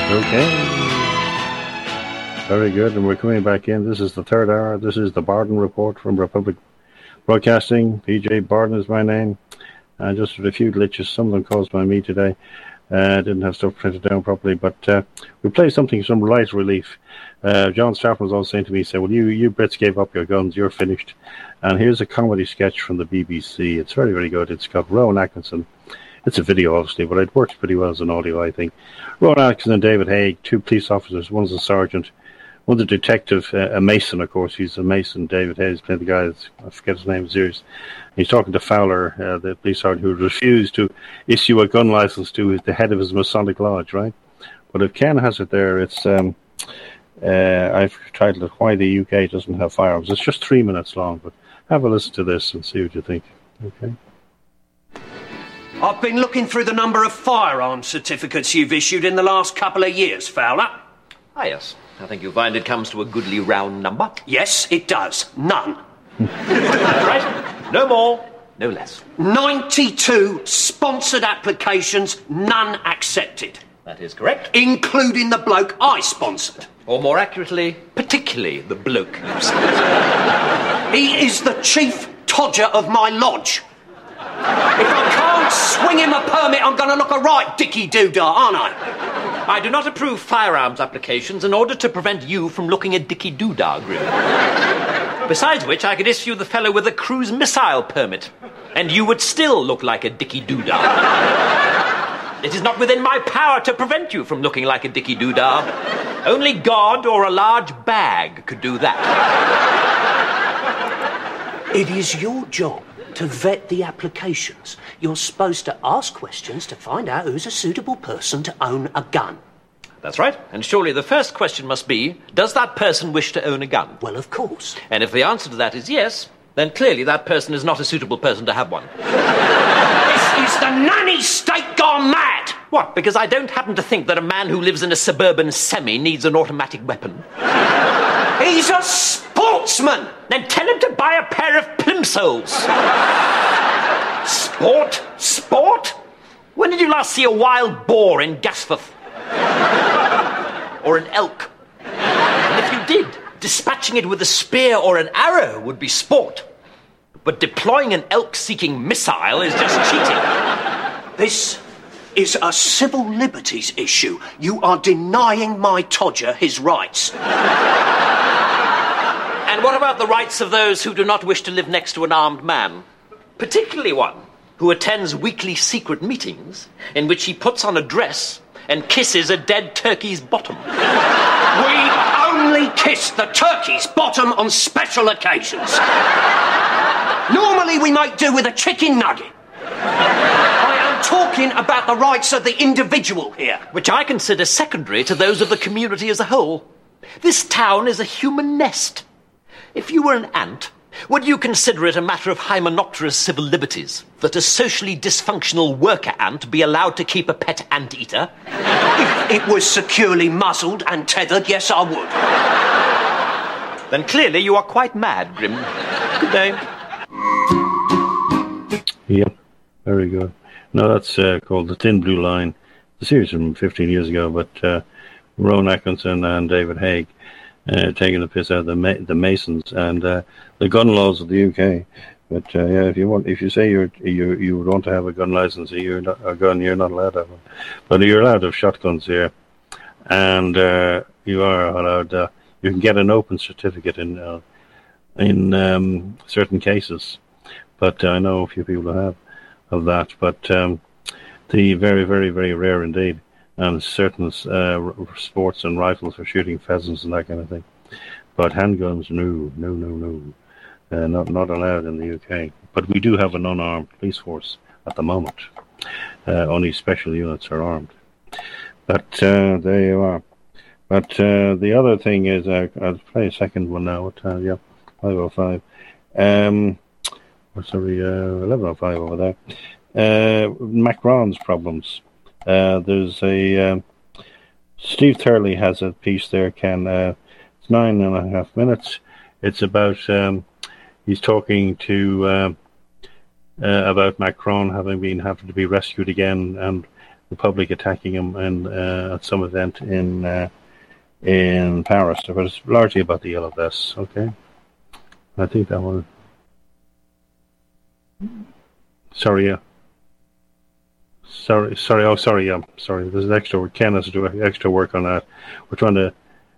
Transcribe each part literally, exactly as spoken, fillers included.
Okay. Very good, and we're coming back in. This is the third hour. This is the Barden Report from Republic Broadcasting. P J Barden is my name. Uh, just with a few glitches, some of them caused by me today. I uh, didn't have stuff printed down properly, but uh, we play something, some light relief. Uh, John Stafford was always saying to me, he said, well, you, you Brits gave up your guns, you're finished. And here's a comedy sketch from the B B C. It's very, very good. It's got Rowan Atkinson. It's a video, obviously, but it works pretty well as an audio, I think. Rowan Atkinson and David Haig, two police officers. One's a sergeant, one's a detective, uh, a Mason, of course. He's a Mason. David Haig is playing the guy that's, I forget his name, Zeus. He's talking to Fowler, uh, the police sergeant, who refused to issue a gun license to the head of his Masonic Lodge, right? But if Ken has it there, it's, um, uh, I've titled it, Why the U K Doesn't Have Firearms. It's just three minutes long, but have a listen to this and see what you think. Okay. I've been looking through the number of firearms certificates you've issued in the last couple of years, Fowler. Ah, yes. I think you'll find it comes to a goodly round number. Yes, it does. None. Right? No more, no less. ninety-two sponsored applications, none accepted. That is correct. Including the bloke I sponsored. Or more accurately, particularly the bloke you sponsored. He is the chief todger of my lodge. If I can't swing him a permit, I'm going to look a right dicky-doo-dah, aren't I? I do not approve firearms applications in order to prevent you from looking a dicky-doo-dah, Grim. Besides which, I could issue the fellow with a cruise missile permit, and you would still look like a dicky-doo-dah. It is not within my power to prevent you from looking like a dicky-doo-dah. Only God or a large bag could do that. It is your job to vet the applications. You're supposed to ask questions to find out who's a suitable person to own a gun. That's right. And surely the first question must be, does that person wish to own a gun? Well, of course. And if the answer to that is yes, then clearly that person is not a suitable person to have one. This is the nanny state gone mad! What, because I don't happen to think that a man who lives in a suburban semi needs an automatic weapon? He's a sportsman! Then tell him to buy a pair of plimsolls. Sport? Sport? When did you last see a wild boar in Gasforth? Or an elk? And if you did, dispatching it with a spear or an arrow would be sport. But deploying an elk-seeking missile is just cheating. This is a civil liberties issue. You are denying my todger his rights. And what about the rights of those who do not wish to live next to an armed man? Particularly one who attends weekly secret meetings in which he puts on a dress and kisses a dead turkey's bottom. We only kiss the turkey's bottom on special occasions. Normally we make do with a chicken nugget. I am talking about the rights of the individual here. Which I consider secondary to those of the community as a whole. This town is a human nest. If you were an ant, would you consider it a matter of hymenopterous civil liberties that a socially dysfunctional worker ant be allowed to keep a pet anteater? If it was securely muzzled and tethered, yes, I would. Then clearly you are quite mad, Grim. Good day. Yep, very good. No, that's uh, called The Thin Blue Line. The series from fifteen years ago, but uh, Rowan Atkinson and David Haig uh, taking the piss out of the Ma- the Masons and uh, the gun laws of the U K. But uh, yeah, if you want, if you say you're you you would want to have a gun license, you're not a gun. You're not allowed to have one, but you're allowed to have shotguns here, and uh, you are allowed. Uh, you can get an open certificate in uh, in um, certain cases. But uh, I know a few people have of that. But um, the very, very, very rare indeed. And certain uh, sports and rifles for shooting pheasants and that kind of thing. But handguns, no, no, no, no. Uh, not not allowed in the U K. But we do have an unarmed police force at the moment. Uh, only special units are armed. But uh, there you are. But uh, the other thing is, uh, I'll play a second one now. What time? Yeah, five oh five. Um... Sorry, uh, eleven oh five over there. Uh, Macron's problems. Uh, there's a... Um, Steve Turley has a piece there, Ken. Uh, it's nine and a half minutes. It's about... Um, he's talking to... Uh, uh, about Macron having been having to be rescued again and the public attacking him in, uh, at some event in uh, in Paris. But it's largely about the yellow vests, okay? I think that one... Sorry, yeah. Sorry, sorry, oh, sorry, yeah, sorry. There's an extra work. Ken has to do extra work on that. We're trying to...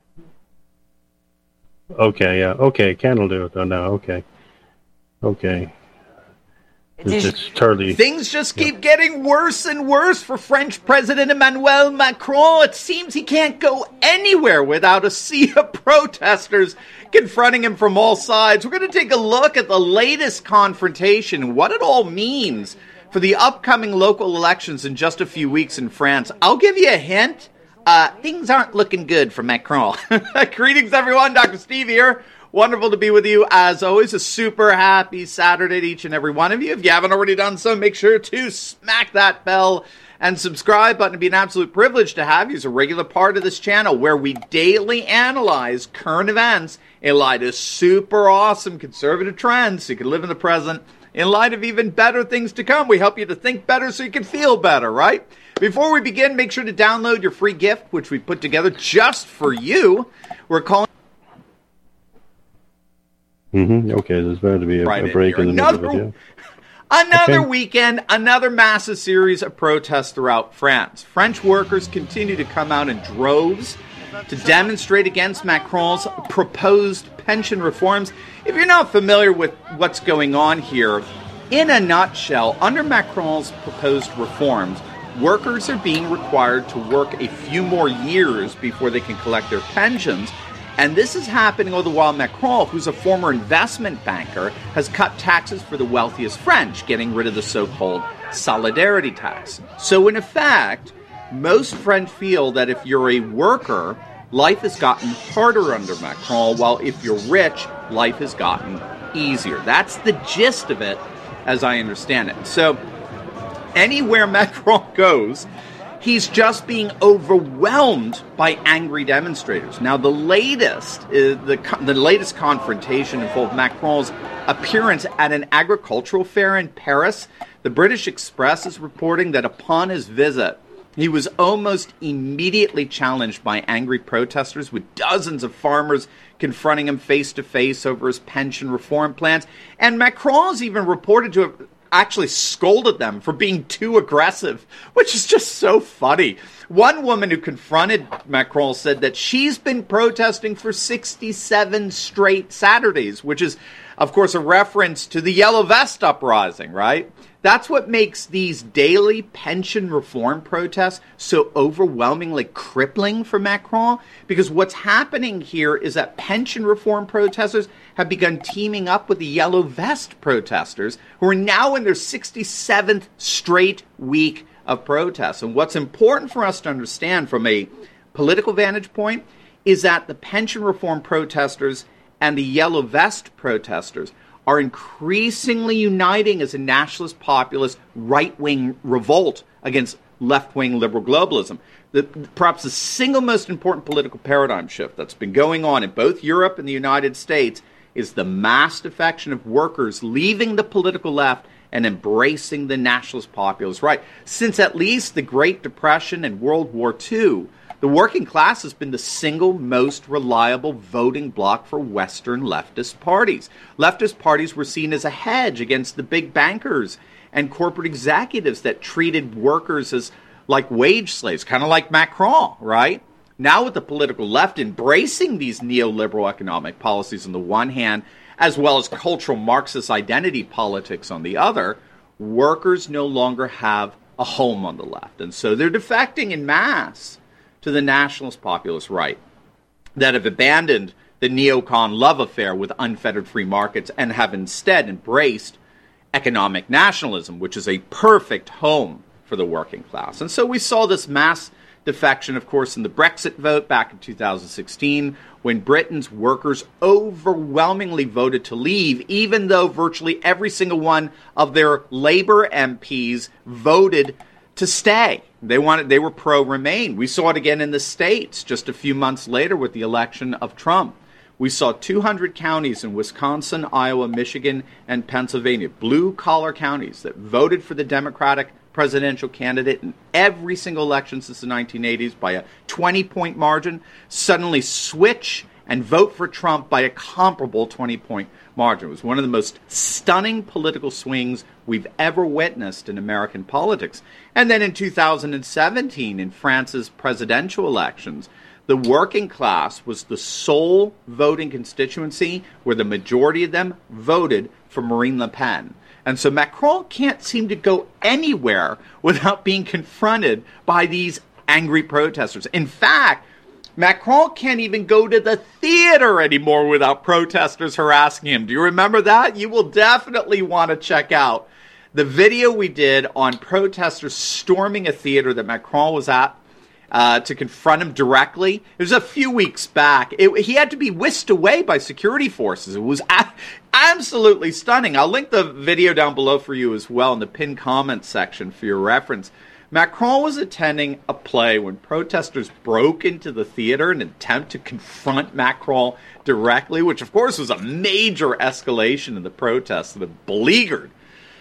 Okay, yeah, okay, Ken will do it though now, okay. Okay. It's, it's totally... Things just keep yeah. getting worse and worse for French President Emmanuel Macron. It seems he can't go anywhere without a sea of protesters confronting him from all sides. We're going to take a look at the latest confrontation, what it all means for the upcoming local elections in just a few weeks in France. I'll give you a hint. Uh, things aren't looking good for Macron. Greetings, everyone. Doctor Steve here. Wonderful to be with you, as always. A super happy Saturday to each and every one of you. If you haven't already done so, make sure to smack that bell and subscribe button. It'd be an absolute privilege to have you as a regular part of this channel, where we daily analyze current events in light of super awesome conservative trends so you can live in the present in light of even better things to come. We help you to think better so you can feel better, right? Before we begin, make sure to download your free gift, which we put together just for you. We're calling... Mm-hmm. Okay, there's bound to be a, right a break in, in the another, middle of it, yeah. Another okay. weekend, another massive series of protests throughout France. French workers continue to come out in droves to demonstrate against Macron's proposed pension reforms. If you're not familiar with what's going on here, in a nutshell, under Macron's proposed reforms, workers are being required to work a few more years before they can collect their pensions. And this is happening all the while Macron, who's a former investment banker, has cut taxes for the wealthiest French, getting rid of the so-called solidarity tax. So in effect, most French feel that if you're a worker, life has gotten harder under Macron, while if you're rich, life has gotten easier. That's the gist of it, as I understand it. So anywhere Macron goes, he's just being overwhelmed by angry demonstrators. Now, the latest, uh, the the latest confrontation involved Macron's appearance at an agricultural fair in Paris. The British Express is reporting that upon his visit, he was almost immediately challenged by angry protesters, with dozens of farmers confronting him face-to-face over his pension reform plans. And Macron's even reported to have actually scolded them for being too aggressive, which is just so funny. One woman who confronted Macron said that she's been protesting for sixty-seven straight Saturdays, which is, of course, a reference to the Yellow Vest uprising, right? That's what makes these daily pension reform protests so overwhelmingly crippling for Macron, because what's happening here is that pension reform protesters have begun teaming up with the Yellow Vest protesters, who are now in their sixty-seventh straight week of protests. And what's important for us to understand from a political vantage point is that the pension reform protesters and the Yellow Vest protesters are increasingly uniting as a nationalist, populist, right-wing revolt against left-wing liberal globalism. The, perhaps the single most important political paradigm shift that's been going on in both Europe and the United States is the mass defection of workers leaving the political left and embracing the nationalist populist right. Since at least the Great Depression and World War Two, the working class has been the single most reliable voting bloc for Western leftist parties. Leftist parties were seen as a hedge against the big bankers and corporate executives that treated workers as like wage slaves, kind of like Macron, right? Now with the political left embracing these neoliberal economic policies on the one hand, as well as cultural Marxist identity politics on the other, workers no longer have a home on the left. And so they're defecting en masse to the nationalist populist right, that have abandoned the neocon love affair with unfettered free markets and have instead embraced economic nationalism, which is a perfect home for the working class. And so we saw this mass defection, of course, in the Brexit vote back in two thousand sixteen, when Britain's workers overwhelmingly voted to leave, even though virtually every single one of their Labour M Ps voted to stay. They wanted, they were pro-Remain. We saw it again in the States just a few months later with the election of Trump. We saw two hundred counties in Wisconsin, Iowa, Michigan, and Pennsylvania, blue-collar counties that voted for the Democratic presidential candidate in every single election since the nineteen eighties by a twenty-point margin, suddenly switch and vote for Trump by a comparable twenty-point margin. It was one of the most stunning political swings we've ever witnessed in American politics. And then in two thousand seventeen, in France's presidential elections, the working class was the sole voting constituency where the majority of them voted for Marine Le Pen. And so Macron can't seem to go anywhere without being confronted by these angry protesters. In fact, Macron can't even go to the theater anymore without protesters harassing him. Do you remember that? You will definitely want to check out the video we did on protesters storming a theater that Macron was at uh, to confront him directly. It was a few weeks back. It, he had to be whisked away by security forces. It was a- absolutely stunning. I'll link the video down below for you as well in the pinned comments section for your reference. Macron was attending a play when protesters broke into the theater in an attempt to confront Macron directly, which of course was a major escalation in the protests that have beleaguered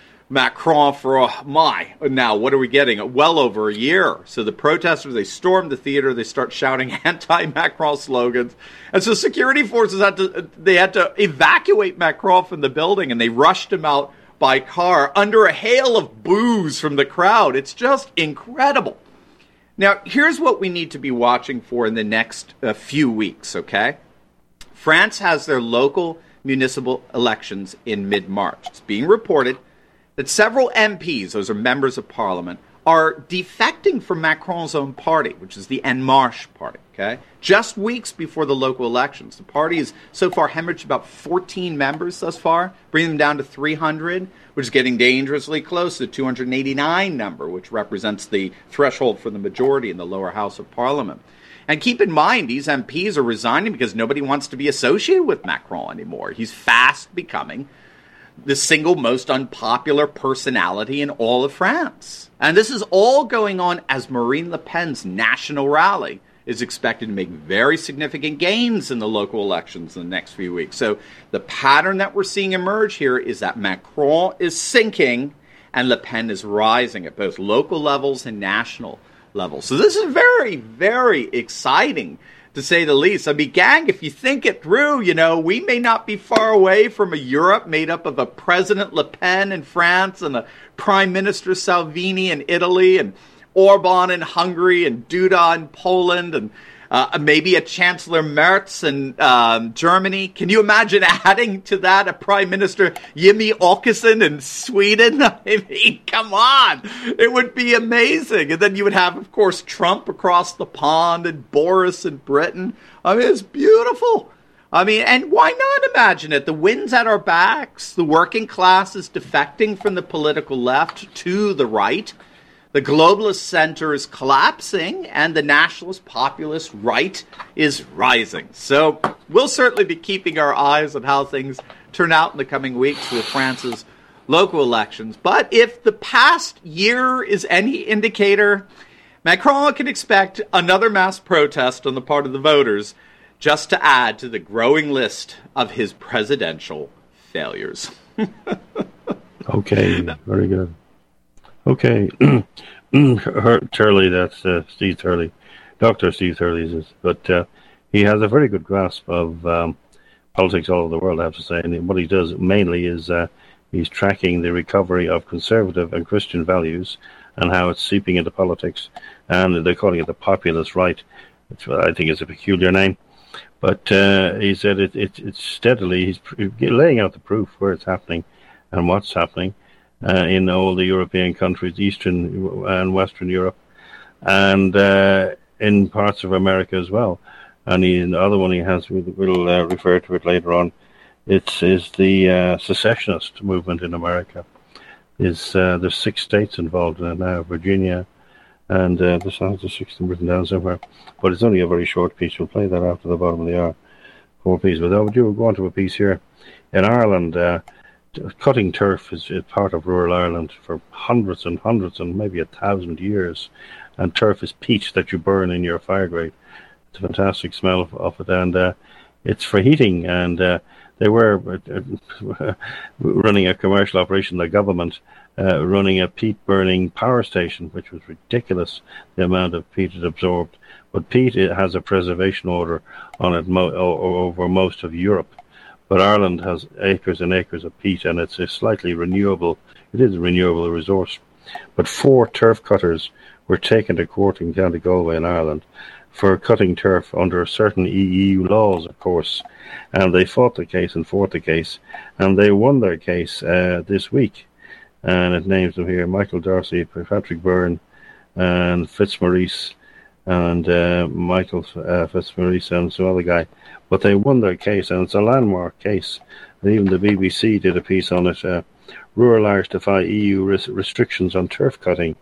Macron for, oh my, now what are we getting? Well over a year. So the protesters, they storm the theater, they start shouting anti-Macron slogans. And so security forces had to, they had to evacuate Macron from the building, and they rushed him out by car under a hail of boos from the crowd. It's just incredible. Now, here's what we need to be watching for in the next uh, few weeks, okay? France has their local municipal elections in mid-March. It's being reported that several M Ps, those are members of parliament, are defecting from Macron's own party, which is the En Marche party, okay? Just weeks before the local elections. The party has so far hemorrhaged about fourteen members thus far, bringing them down to three hundred, which is getting dangerously close to the two hundred eighty-nine number, which represents the threshold for the majority in the lower house of parliament. And keep in mind, these M Ps are resigning because nobody wants to be associated with Macron anymore. He's fast becoming the single most unpopular personality in all of France. And this is all going on as Marine Le Pen's national rally is expected to make very significant gains in the local elections in the next few weeks. So the pattern that we're seeing emerge here is that Macron is sinking and Le Pen is rising at both local levels and national levels. So this is very, very exciting, to say the least. I mean, gang, if you think it through, you know, we may not be far away from a Europe made up of a President Le Pen in France and a Prime Minister Salvini in Italy and Orban in Hungary and Duda in Poland and uh, maybe a Chancellor Merz in um, Germany. Can you imagine adding to that a Prime Minister Jimmie Åkesson in Sweden? I mean, come on. It would be amazing. And then you would have, of course, Trump across the pond and Boris in Britain. I mean, it's beautiful. I mean, and why not imagine it? The wind's at our backs. The working class is defecting from the political left to the right. The globalist center is collapsing, and the nationalist populist right is rising. So we'll certainly be keeping our eyes on how things turn out in the coming weeks with France's local elections. But if the past year is any indicator, Macron can expect another mass protest on the part of the voters just to add to the growing list of his presidential failures. Okay, very good. Okay, Turley, that's uh, Steve Turley, Doctor Steve Turley is, but uh, he has a very good grasp of um, politics all over the world, I have to say, and what he does mainly is uh, he's tracking the recovery of conservative and Christian values and how it's seeping into politics, and they're calling it the populist right, which I think is a peculiar name, but uh, he said it, it, it's steadily, he's laying out the proof where it's happening and what's happening. Uh, in all the European countries, Eastern and Western Europe, and uh, in parts of America as well. And he, the other one he has, we'll uh, refer to it later on, it's is the uh, secessionist movement in America. Is uh, There's six states involved in it now, Virginia, and uh, there's the six written down somewhere. But it's only a very short piece. We'll play that after the bottom of the hour. Four pieces. But I would go on to a piece here. In Ireland, uh, cutting turf is, is part of rural Ireland for hundreds and hundreds and maybe a thousand years. And turf is peat that you burn in your fire grate. It's a fantastic smell of, of it. And uh, it's for heating. And uh, they were uh, running a commercial operation, the government uh, running a peat-burning power station, which was ridiculous, the amount of peat it absorbed. But peat it has a preservation order on it mo- over most of Europe. But Ireland has acres and acres of peat, and it's a slightly renewable, it is a renewable resource. But four turf cutters were taken to court in County Galway in Ireland for cutting turf under certain E U laws, of course. And they fought the case and fought the case, and they won their case uh, this week. And it names them here: Michael Darcy, Patrick Byrne, and Fitzmaurice, and uh, Michael uh, Fitzmaurice and some other guy. But they won their case, and it's a landmark case. And even the B B C did a piece on it. Uh, Rural Irish defy E U res- restrictions on turf cutting.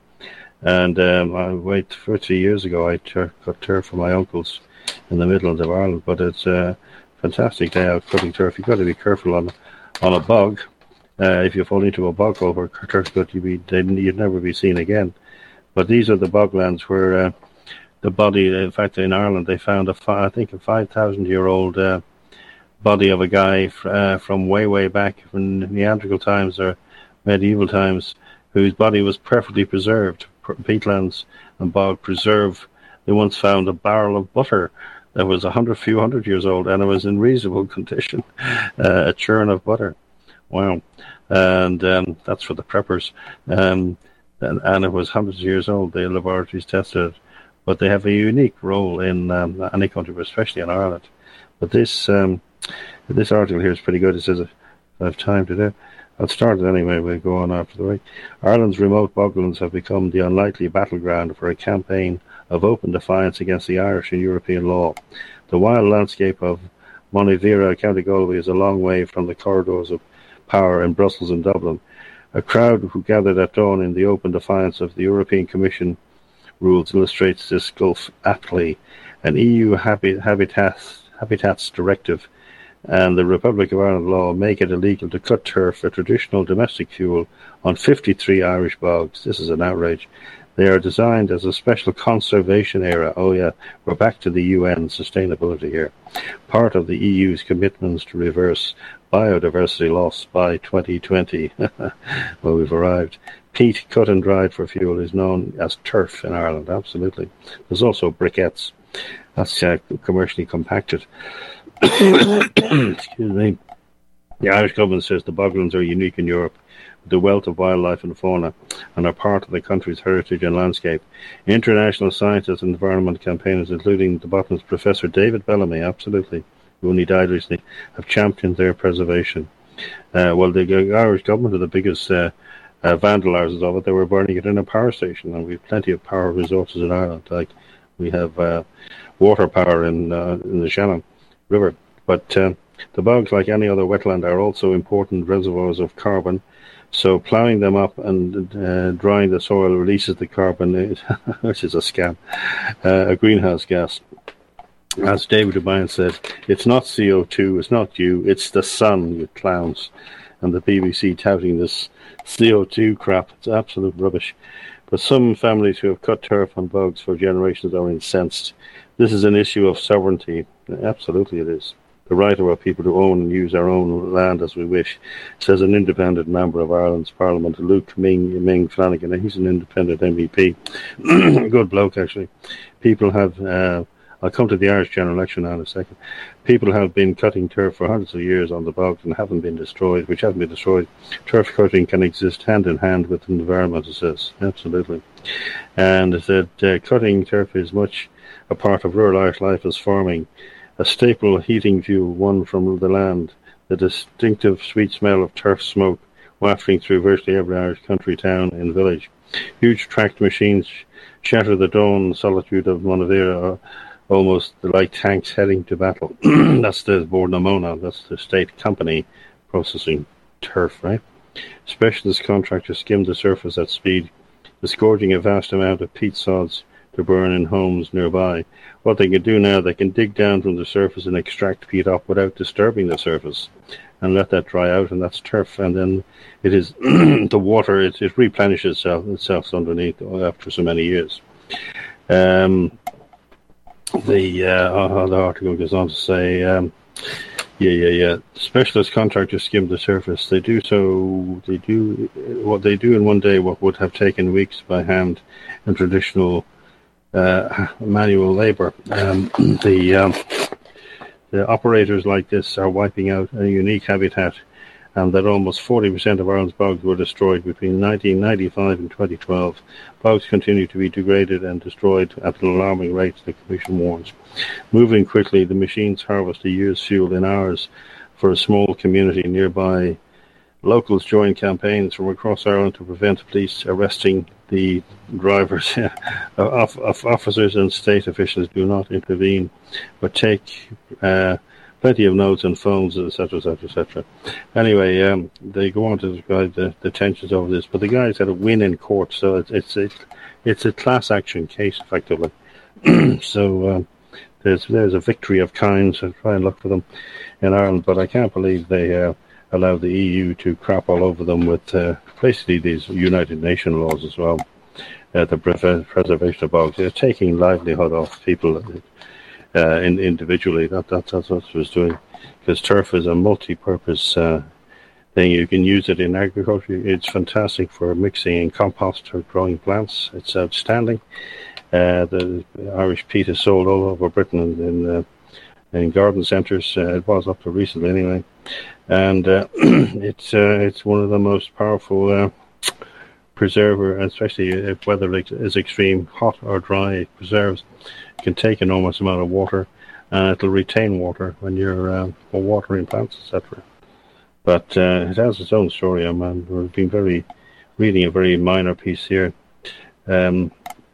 And um, I wait thirty years ago, I tur- cut turf for my uncles in the Midlands of Ireland. But it's a fantastic day out cutting turf. You've got to be careful on on a bog. Uh, if you fall into a bog over turf cut, you'd, be, you'd never be seen again. But these are the boglands where uh, the body, in fact, in Ireland, they found, a fi- I think, a five thousand year old uh, body of a guy uh, from way, way back from Neanderthal times or medieval times, whose body was perfectly preserved. Peatlands and bog preserve. They once found a barrel of butter that was a hundred, few hundred years old, and it was in reasonable condition, uh, a churn of butter. Wow. And um, that's for the preppers. Um, and, and it was hundreds of years old. The laboratories tested it. But they have a unique role in um, any country, but especially in Ireland. But this um, this article here is pretty good. It says, if I have time to do, I'll start it anyway. We'll go on after the break. Ireland's remote boglands have become the unlikely battleground for a campaign of open defiance against the Irish and European law. The wild landscape of Monivira, County Galway, is a long way from the corridors of power in Brussels and Dublin. A crowd who gathered at dawn in the open defiance of the European Commission rules illustrates this gulf aptly. An E U habi- habitats, habitats directive and the Republic of Ireland law make it illegal to cut turf, a traditional domestic fuel, on fifty-three Irish bogs. This is an outrage. They are designed as a special conservation area. Oh yeah, we're back to the U N sustainability here. Part of the E U's commitments to reverse biodiversity loss by twenty twenty. Well, we've arrived. Peat cut and dried for fuel is known as turf in Ireland, absolutely. There's also briquettes. That's uh, commercially compacted. Excuse me. The Irish government says the boglands are unique in Europe, with the wealth of wildlife and fauna, and are part of the country's heritage and landscape. International scientists and environment campaigners, including the botanist Professor David Bellamy, absolutely, who only died recently, have championed their preservation. Uh, well, the Irish government are the biggest uh, uh, vandalizers of it. They were burning it in a power station, and we have plenty of power resources in Ireland. Like we have uh, water power in uh, in the Shannon River. But uh, the bogs, like any other wetland, are also important reservoirs of carbon. So ploughing them up and uh, drying the soil releases the carbon, which is a scam, uh, a greenhouse gas. As David O'Brien said, it's not C O two, it's not you, it's the sun, you clowns. And the B B C touting this C O two crap, it's absolute rubbish. But some families who have cut turf on bogs for generations are incensed. This is an issue of sovereignty. Absolutely it is. The right of our people to own and use our own land as we wish, says an independent member of Ireland's Parliament, Luke Ming, Ming Flanagan, and he's an independent M E P. Good bloke, actually. People have, uh, I'll come to the Irish general election now in a second. People have been cutting turf for hundreds of years on the bogs and haven't been destroyed, which haven't been destroyed. Turf cutting can exist hand in hand with the environment, it says. Absolutely. And it said uh, cutting turf is much a part of rural Irish life as farming. A staple heating fuel won from the land, the distinctive sweet smell of turf smoke wafting through virtually every Irish country town and village. Huge tracked machines shatter the dawn solitude of Monivira, almost like tanks heading to battle. That's the Bord na Móna, that's the state company processing turf, right? Specialist contractors skim the surface at speed, disgorging a vast amount of peat sods to burn in homes nearby. What they can do now, they can dig down from the surface and extract peat up without disturbing the surface and let that dry out, and that's turf. And then it is the water, it, it replenishes itself, itself underneath after so many years. Um, the, uh, the article goes on to say, um, Yeah, yeah, yeah. Specialist contractors skim the surface. They do so. They do what they do in one day. What would have taken weeks by hand and traditional uh, manual labor. Um, the um, the operators like this are wiping out a unique habitat, and that almost forty percent of Ireland's bogs were destroyed between nineteen ninety-five and twenty twelve. Bogs continue to be degraded and destroyed at an alarming rate, the Commission warns. Moving quickly, the machines harvest a year's fuel in hours for a small community nearby. Locals join campaigns from across Ireland to prevent police arresting the drivers. Officers and state officials do not intervene, but take uh, plenty of notes and phones, et cetera, et cetera, et cetera. Anyway, um, they go on to describe the, the tensions over this, but the guys had a win in court, so it's it's it's, it's a class action case, effectively. so um, there's there's a victory of kinds. I try and look for them in Ireland, but I can't believe they uh, allowed the E U to crap all over them with uh, basically these United Nations laws as well. Uh, the pre- preservation of bogs. They're taking livelihood off people uh, in, individually. That, that, that's what it was doing. Because turf is a multi-purpose uh, thing. You can use it in agriculture. It's fantastic for mixing in compost or growing plants. It's outstanding. Uh, the Irish peat is sold all over Britain in, in, uh, in garden centres. Uh, it was up to recently anyway. And uh, it's uh, it's one of the most powerful uh, preserver, especially if weather is extreme, hot or dry. It preserves. It can take an enormous amount of water, and it'll retain water when you're um, watering plants, et cetera. But uh, it has its own story. I mean, we've been very reading a very minor piece here. Um,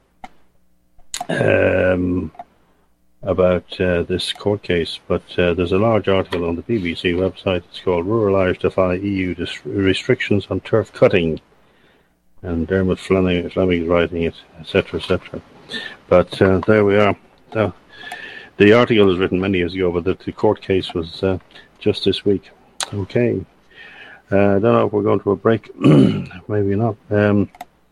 um, about uh, this court case, but uh, there's a large article on the B B C website. It's called Rural Irish Defy E U Dis- Restrictions on Turf Cutting, and Dermot Fleming, Fleming is writing it, et cetera, et cetera. But uh, there we are. The, the article was written many years ago, but the, the court case was uh, just this week. Okay. Uh, I don't know if we're going to a break. Maybe not. Um,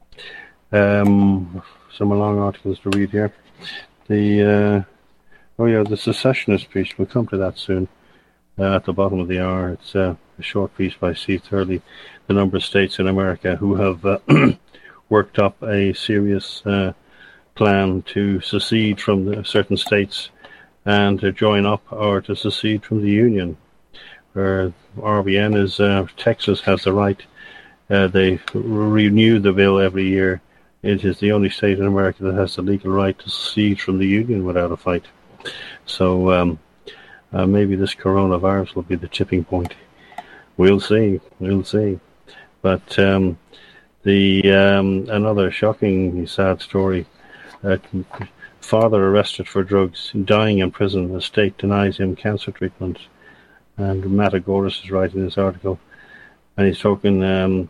um, some long articles to read here. The... Uh, Oh yeah, the secessionist piece, we'll come to that soon, uh, at the bottom of the hour. It's uh, a short piece by Steve Thurley, the number of states in America who have uh, worked up a serious uh, plan to secede from the certain states and to join up or to secede from the Union. Where R B N is, uh, Texas has the right, uh, they renew the bill every year. It is the only state in America that has the legal right to secede from the Union without a fight. So um, uh, maybe this coronavirus will be the tipping point. We'll see. We'll see. But um, the um, another shocking, sad story. Uh, father arrested for drugs, dying in prison. The state denies him cancer treatment. And Matt Agoris is writing this article, and he's talking um,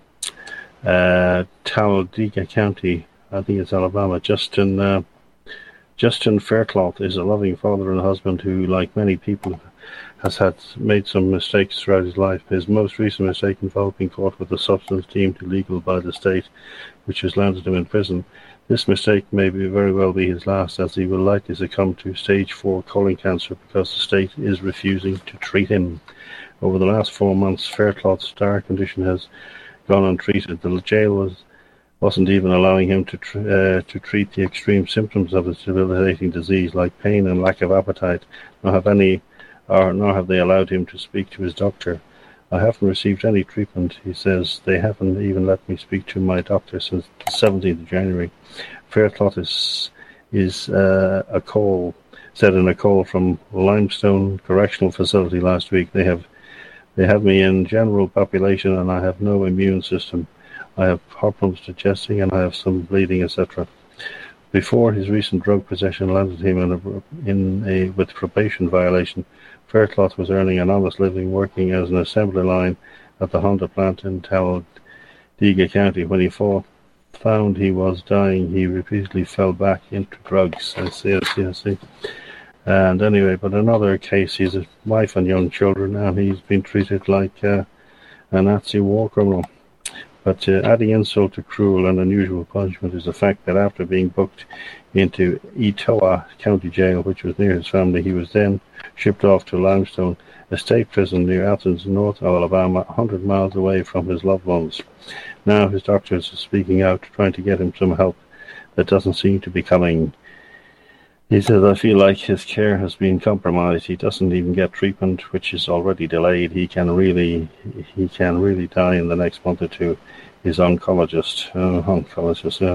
uh, Talladega County. I think it's Alabama. Justin. Uh, Justin Faircloth is a loving father and husband who, like many people, has had made some mistakes throughout his life. His most recent mistake involved being caught with a substance deemed illegal by the state, which has landed him in prison. This mistake may be very well be his last, as he will likely succumb to stage four colon cancer because the state is refusing to treat him. Over the last four months, Faircloth's dire condition has gone untreated. The jail was wasn't even allowing him to tr- uh, to treat the extreme symptoms of his debilitating disease, like pain and lack of appetite. Nor have any, or nor have they allowed him to speak to his doctor. I haven't received any treatment, he says. They haven't even let me speak to my doctor since the seventeenth of January. Faircloth is is uh, a call said in a call from Limestone Correctional Facility last week. They have they have me in general population, and I have no immune system. I have problems digesting, and I have some bleeding, et cetera. Before his recent drug possession landed him in a, in a with probation violation, Faircloth was earning an honest living working as an assembly line at the Honda plant in Talladega County. When he fought, found he was dying, he repeatedly fell back into drugs. I see, I see, I see. And anyway, but another case, he's a wife and young children, and he's been treated like uh, a Nazi war criminal. But uh, adding insult to cruel and unusual punishment is the fact that after being booked into Etowah County Jail, which was near his family, he was then shipped off to Limestone, a state prison near Athens, north of Alabama, one hundred miles away from his loved ones. Now his doctors are speaking out, trying to get him some help that doesn't seem to be coming. He says, I feel like his care has been compromised. He doesn't even get treatment, which is already delayed. He can really he can really die in the next month or two. His oncologist, uh, oncologist, uh,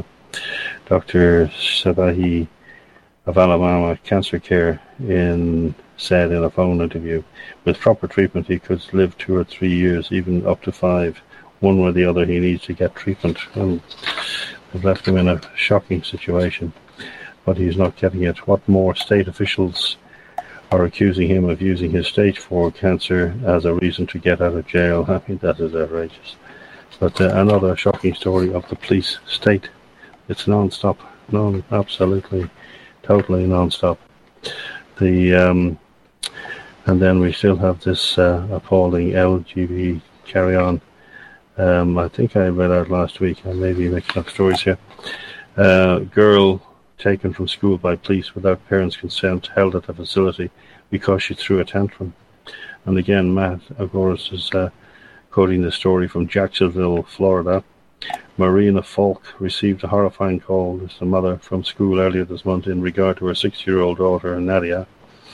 Doctor Savahi of Alabama Cancer Care in, said in a phone interview, with proper treatment he could live two or three years, even up to five. One way or the other, he needs to get treatment. And they've left him in a shocking situation. But he's not getting it. What more? State officials are accusing him of using his stage four cancer as a reason to get out of jail. I mean, that is outrageous. But uh, another shocking story of the police state. It's non-stop. Non, absolutely, totally non-stop. The um, and then we still have this uh, appalling L G B T carry-on. Um, I think I read out last week. I may be mixing up stories here. Uh, girl taken from school by police without parents' consent, held at the facility because she threw a tantrum. And again, Matt, of course, is uh, quoting the story from Jacksonville, Florida. Marina Falk received a horrifying call as the mother from school earlier this month in regard to her six-year-old daughter, Nadia.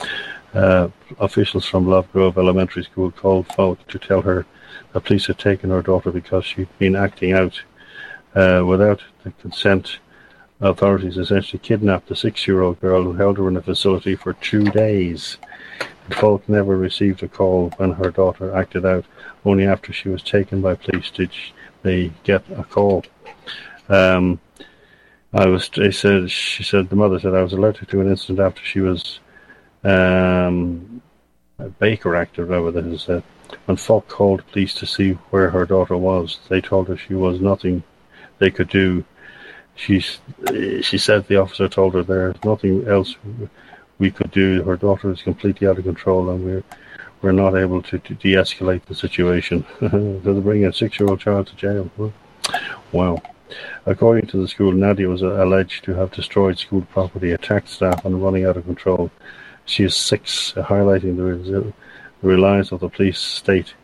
Uh, officials from Love Grove Elementary School called Falk to tell her the police had taken her daughter because she'd been acting out uh, without the consent. Authorities essentially kidnapped the six-year-old girl who held her in a facility for two days. Falk never received a call when her daughter acted out. Only after she was taken by police did they get a call. Um, I was. They said. She said. The mother said, I was alerted to an incident after she was um, a Baker Act or whatever that is. Uh, when Falk called police to see where her daughter was, they told her she was nothing they could do. She she said the officer told her there's nothing else we could do. Her daughter is completely out of control, and we're we're not able to, to de-escalate the situation. They're bringing a six-year-old child to jail. Wow. According to the school, Nadia was alleged to have destroyed school property, attacked staff, and running out of control. She is six, highlighting the, the reliance of the police state.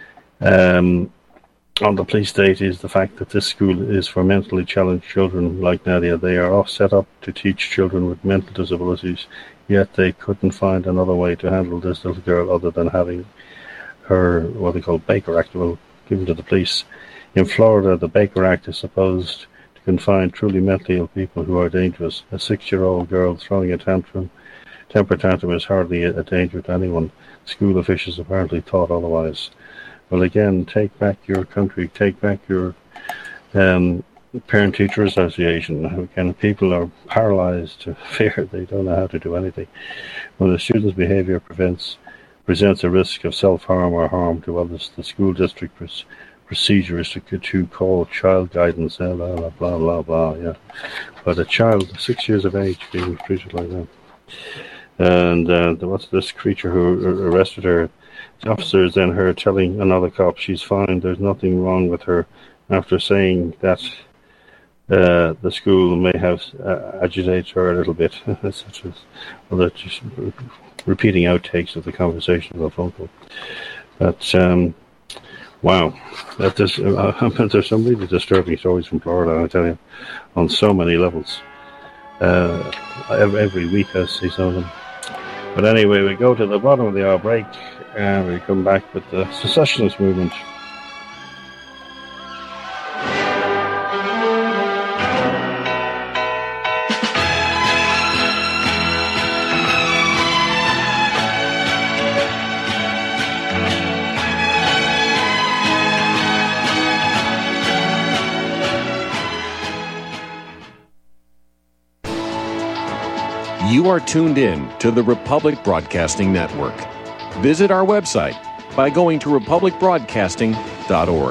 Um, on the police state is the fact that this school is for mentally challenged children like Nadia. They are all set up to teach children with mental disabilities, yet they couldn't find another way to handle this little girl other than having her, what they call Baker Act, well, given to the police. In Florida, the Baker Act is supposed to confine truly mentally ill people who are dangerous. A six-year-old girl throwing a tantrum, temper tantrum is hardly a danger to anyone. School officials apparently thought otherwise. Well, again, take back your country, take back your um, parent-teacher association. Again, people are paralyzed to fear. They don't know how to do anything. When the student's behavior prevents, presents a risk of self-harm or harm to others, the school district pr- procedure is to, to call child guidance, blah, blah, blah, blah, blah, yeah. But a child, six years of age, being treated like that. And uh, what's this creature who arrested her? The officers then heard telling another cop she's fine, there's nothing wrong with her, after saying that uh, the school may have uh, agitated her a little bit, such as well, just repeating outtakes of the conversation of the phone call. But, um, wow, that there's, uh, there's some really disturbing stories from Florida, I tell you, on so many levels. Uh, every, every week I see some of them. But anyway, we go to the bottom of the hour break, and we come back with the secessionist movement. You are tuned in to the Republic Broadcasting Network. Visit our website by going to republic broadcasting dot org.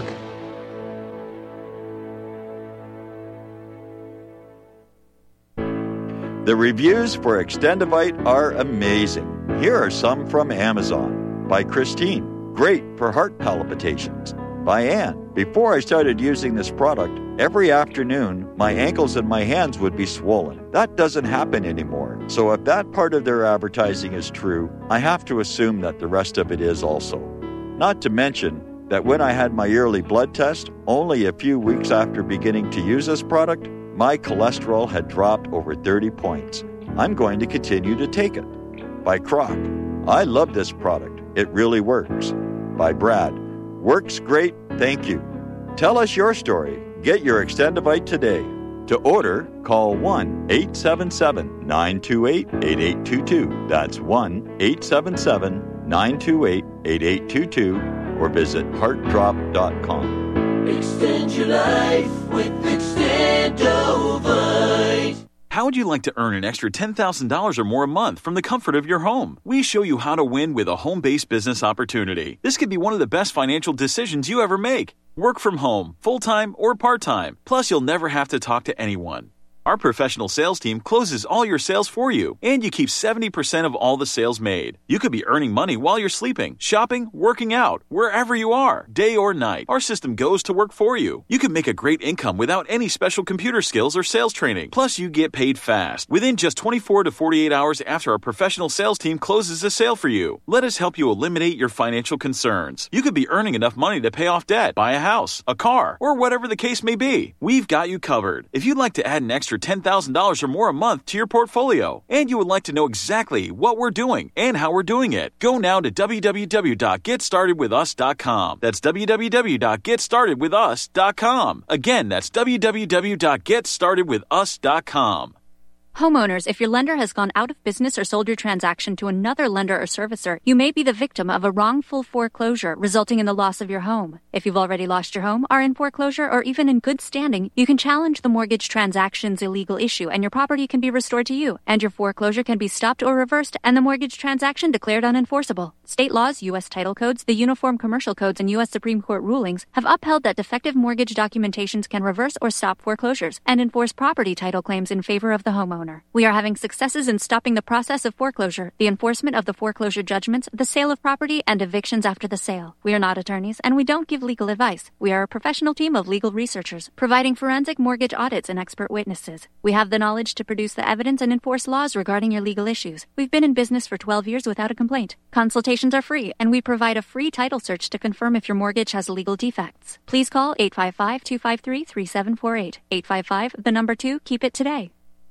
The reviews for Extendivite are amazing. Here are some from Amazon. By Christine. Great for heart palpitations. by Anne. Before I started using this product, every afternoon, my ankles and my hands would be swollen. That doesn't happen anymore. So if that part of their advertising is true, I have to assume that the rest of it is also. Not to mention that when I had my yearly blood test, only a few weeks after beginning to use this product, my cholesterol had dropped over thirty points. I'm going to continue to take it. By Croc. I love this product. It really works. By Brad. Works great, thank you. Tell us your story. Get your Extendivite today. To order, call one eight seven seven, nine two eight, eight eight two two. That's one eight seven seven, nine two eight, eight eight two two or visit heart drop dot com. Extend your life with Extendovite. How would you like to earn an extra ten thousand dollars or more a month from the comfort of your home? We show you how to win with a home-based business opportunity. This could be one of the best financial decisions you ever make. Work from home, full-time or part-time. Plus, you'll never have to talk to anyone. Our professional sales team closes all your sales for you, and you keep seventy percent of all the sales made. You could be earning money while you're sleeping, shopping, working out, wherever you are, day or night. Our system goes to work for you. You can make a great income without any special computer skills or sales training. Plus, you get paid fast, within just twenty-four to forty-eight hours after our professional sales team closes a sale for you. Let us help you eliminate your financial concerns. You could be earning enough money to pay off debt, buy a house, a car, or whatever the case may be. We've got you covered. If you'd like to add an extra ten thousand dollars or more a month to your portfolio, and you would like to know exactly what we're doing and how we're doing it, go now to w w w dot get started with us dot com. That's w w w dot get started with us dot com. Again, that's w w w dot get started with us dot com. Homeowners, if your lender has gone out of business or sold your transaction to another lender or servicer, you may be the victim of a wrongful foreclosure resulting in the loss of your home. If you've already lost your home, are in foreclosure, or even in good standing, you can challenge the mortgage transaction's illegal issue and your property can be restored to you, and your foreclosure can be stopped or reversed and the mortgage transaction declared unenforceable. State laws, U S title codes, the Uniform Commercial Codes, and U S Supreme Court rulings have upheld that defective mortgage documentations can reverse or stop foreclosures and enforce property title claims in favor of the homeowner. We are having successes in stopping the process of foreclosure, the enforcement of the foreclosure judgments, the sale of property, and evictions after the sale. We are not attorneys, and we don't give legal advice. We are a professional team of legal researchers, providing forensic mortgage audits and expert witnesses. We have the knowledge to produce the evidence and enforce laws regarding your legal issues. We've been in business for twelve years without a complaint. Consultations are free, and we provide a free title search to confirm if your mortgage has legal defects. Please call eight five five, two five three, three seven four eight. eight five five, the number two, keep it today.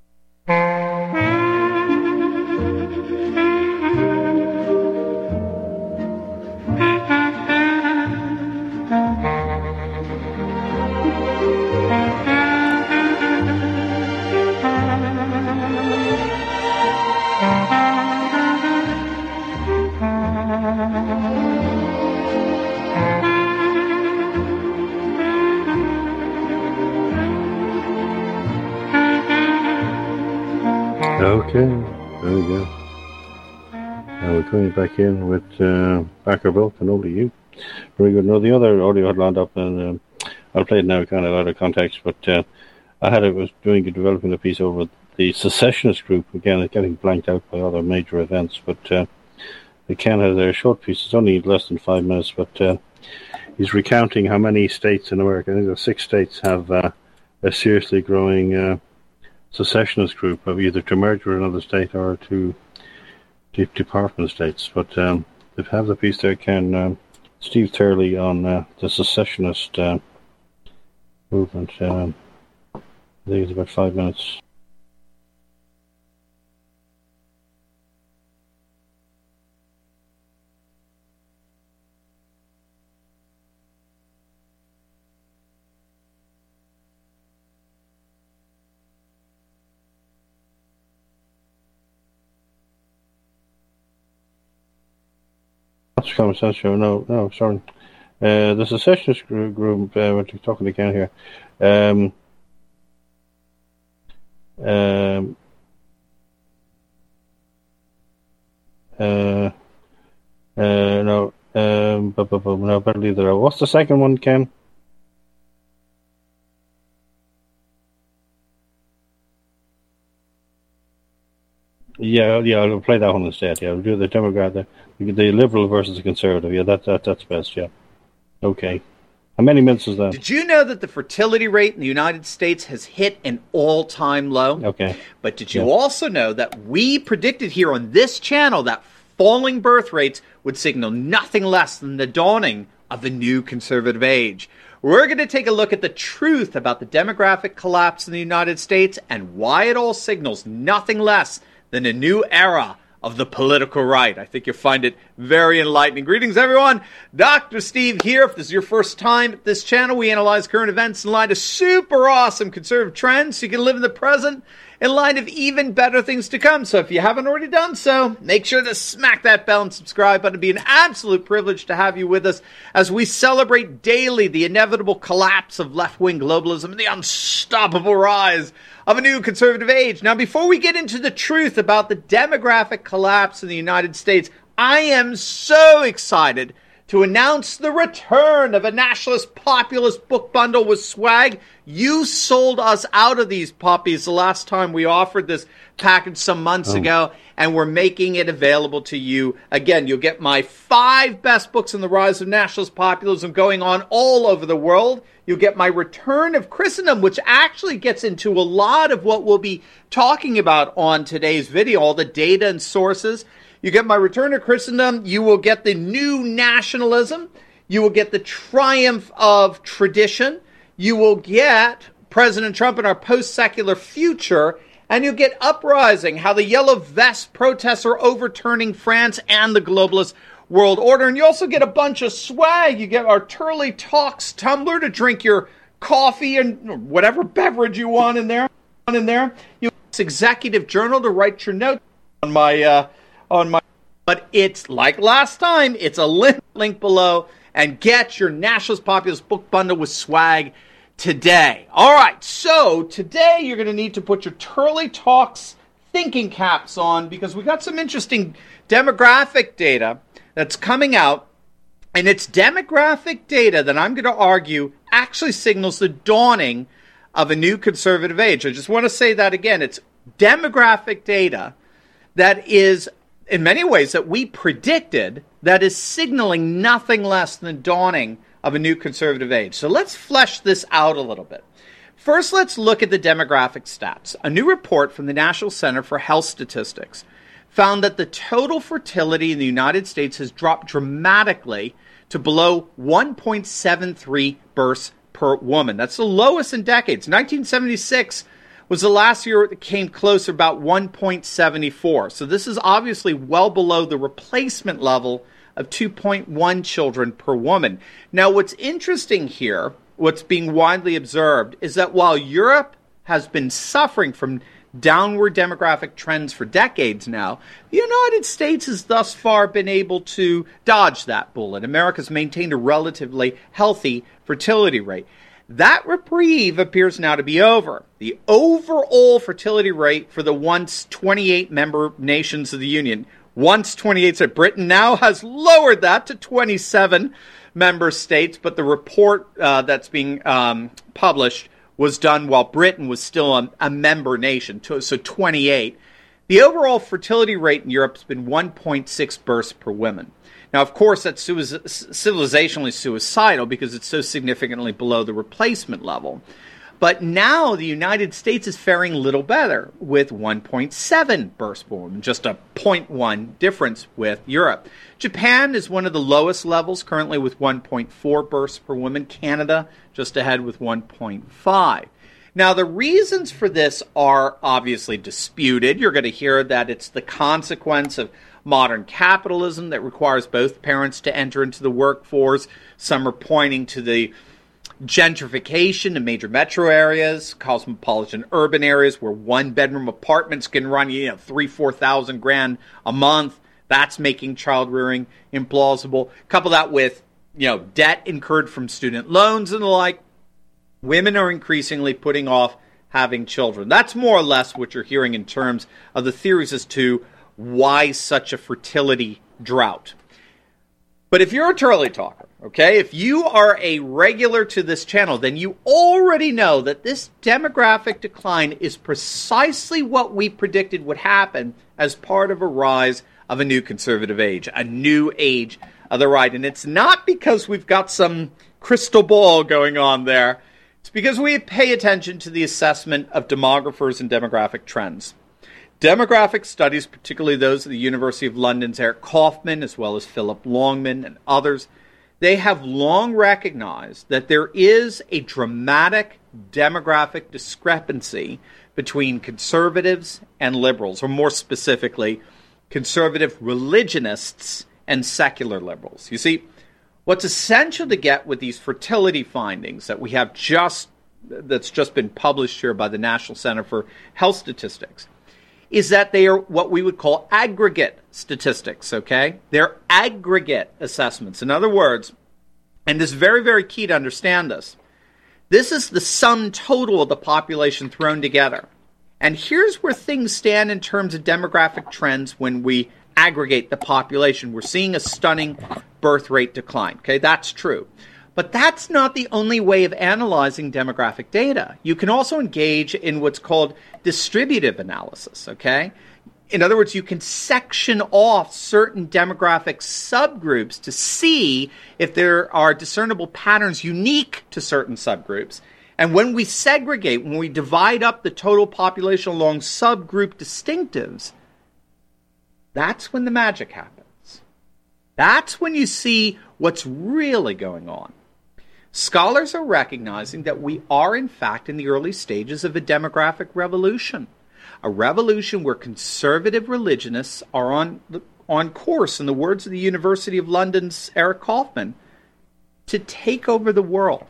Okay, there we go. Now we're coming back in with uh, Backer Bilk and over to you. Very good. No, the other audio had lined up, and um, I'll play it now kind of out of context, but uh, I had it was doing developing a piece over the secessionist group. Again, it's getting blanked out by other major events, but uh, they can have their short piece. It's only less than five minutes, but uh, he's recounting how many states in America, I think there's six states, have uh, a seriously growing uh, secessionist group, of either to merge with another state or to, to Department of States. But um, they have the piece there, Ken, um, Steve Turley on uh, the secessionist uh, movement. Um, I think it's about five minutes. Common sense show. No, no, sorry. Uh, the secessionist group, group uh, we're talking again here. Um, um, uh, uh, no, um, but, but, but, no, better leave that out. What's the second one, Ken? Yeah, yeah, I'll play that one instead. Yeah, we'll do the Democrat, the, the liberal versus the conservative. Yeah, that, that that's best. Yeah. Okay. How many minutes is that? Did you know that the fertility rate in the United States has hit an all-time low? Okay. But did you Yeah. also know that we predicted here on this channel that falling birth rates would signal nothing less than the dawning of a new conservative age? We're going to take a look at the truth about the demographic collapse in the United States and why it all signals nothing less than a new era of the political right. I think you'll find it very enlightening. Greetings, everyone. Doctor Steve here. If this is your first time at this channel, we analyze current events in light of super awesome conservative trends so you can live in the present in light of even better things to come. So if you haven't already done so, make sure to smack that bell and subscribe button. It'd be an absolute privilege to have you with us as we celebrate daily the inevitable collapse of left-wing globalism and the unstoppable rise of a new conservative age. Now, before we get into the truth about the demographic collapse in the United States, I am so excited to announce the return of a nationalist populist book bundle with swag. You sold us out of these puppies the last time we offered this package some months oh. ago, and we're making it available to you. Again, you'll get my five best books on the rise of nationalist populism going on all over the world. You'll get my Return of Christendom, which actually gets into a lot of what we'll be talking about on today's video, all the data and sources. You get my Return of Christendom. You will get the new nationalism. You will get the triumph of tradition. You will get President Trump and our post-secular future. And you'll get Uprising, how the Yellow Vest protests are overturning France and the globalist world order. And you also get a bunch of swag. You get our Turley Talks tumbler to drink your coffee and whatever beverage you want in there. In there, you get this executive journal to write your notes on my uh, on my. But it's like last time. It's a link link below, and get your Nationalist Populist book bundle with swag today. All right. So today you're going to need to put your Turley Talks thinking caps on because we got some interesting demographic data that's coming out, and it's demographic data that I'm going to argue actually signals the dawning of a new conservative age. I just want to say that again. It's demographic data that is, in many ways, that we predicted that is signaling nothing less than the dawning of a new conservative age. So let's flesh this out a little bit. First, let's look at the demographic stats. A new report from the National Center for Health Statistics found that the total fertility in the United States has dropped dramatically to below one point seven three births per woman. That's the lowest in decades. nineteen seventy-six was the last year it came close, about one point seven four. So this is obviously well below the replacement level of two point one children per woman. Now, what's interesting here, what's being widely observed, is that while Europe has been suffering from downward demographic trends for decades now, the United States has thus far been able to dodge that bullet. America's maintained a relatively healthy fertility rate. That reprieve appears now to be over. The overall fertility rate for the once twenty-eight member nations of the Union, once twenty-eight, so Britain now has lowered that to twenty-seven member states, but the report uh, that's being um, published was done while Britain was still a, a member nation, so twenty-eight. The overall fertility rate in Europe has been one point six births per woman. Now, of course, that's su- civilizationally suicidal because it's so significantly below the replacement level. But now the United States is faring little better with one point seven births per woman, just a zero point one difference with Europe. Japan is one of the lowest levels, currently with one point four births per woman. Canada just ahead with one point five. Now, the reasons for this are obviously disputed. You're going to hear that it's the consequence of modern capitalism that requires both parents to enter into the workforce. Some are pointing to the gentrification in major metro areas, cosmopolitan urban areas where one-bedroom apartments can run, you know, three, four thousand grand a month. That's making child rearing implausible. Couple that with, you know, debt incurred from student loans and the like. Women are increasingly putting off having children. That's more or less what you're hearing in terms of the theories as to why such a fertility drought. But if you're a Turley Talker, okay, if you are a regular to this channel, then you already know that this demographic decline is precisely what we predicted would happen as part of a rise of a new conservative age, a new age of the right. And it's not because we've got some crystal ball going on there. It's because we pay attention to the assessment of demographers and demographic trends. Demographic studies, particularly those of the University of London's Eric Kaufmann, as well as Philip Longman and others, they have long recognized that there is a dramatic demographic discrepancy between conservatives and liberals, or more specifically, conservative religionists and secular liberals. You see, what's essential to get with these fertility findings that we have just, that's just been published here by the National Center for Health Statistics, is that they are what we would call aggregate statistics, okay? They're aggregate assessments. In other words, and this is very, very key to understand this, this is the sum total of the population thrown together. And here's where things stand in terms of demographic trends when we aggregate the population. We're seeing a stunning birth rate decline, okay? That's true. But that's not the only way of analyzing demographic data. You can also engage in what's called distributive analysis, okay? In other words, you can section off certain demographic subgroups to see if there are discernible patterns unique to certain subgroups. And when we segregate, when we divide up the total population along subgroup distinctives, that's when the magic happens. That's when you see what's really going on. Scholars are recognizing that we are, in fact, in the early stages of a demographic revolution, a revolution where conservative religionists are on, on course, in the words of the University of London's Eric Kaufmann, to take over the world.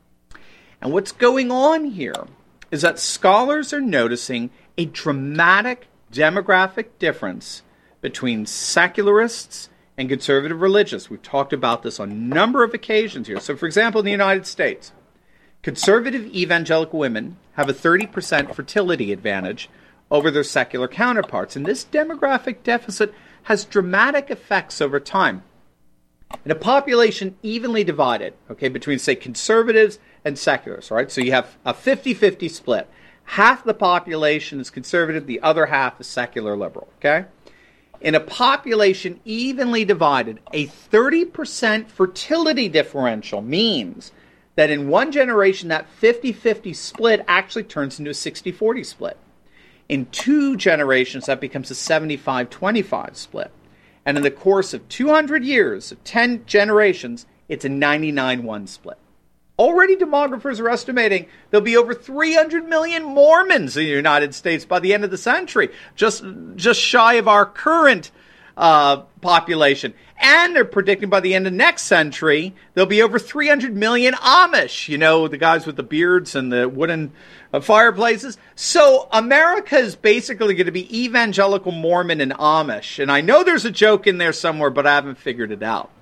And what's going on here is that scholars are noticing a dramatic demographic difference between secularists and conservative religious. We've talked about this on a number of occasions here. So, for example, in the United States, conservative evangelical women have a thirty percent fertility advantage over their secular counterparts. And this demographic deficit has dramatic effects over time. In a population evenly divided, okay, between, say, conservatives and secularists, right? So you have a fifty-fifty split. Half the population is conservative, the other half is secular liberal, okay? In a population evenly divided, a thirty percent fertility differential means that in one generation, that fifty-fifty split actually turns into a sixty forty split. In two generations, that becomes a seventy-five twenty-five split. And in the course of two hundred years, of ten generations, it's a ninety-nine one split. Already demographers are estimating there'll be over three hundred million Mormons in the United States by the end of the century, just, just shy of our current uh, population. And they're predicting by the end of next century, there'll be over three hundred million Amish, you know, the guys with the beards and the wooden uh, fireplaces. So America is basically going to be evangelical Mormon and Amish. And I know there's a joke in there somewhere, but I haven't figured it out.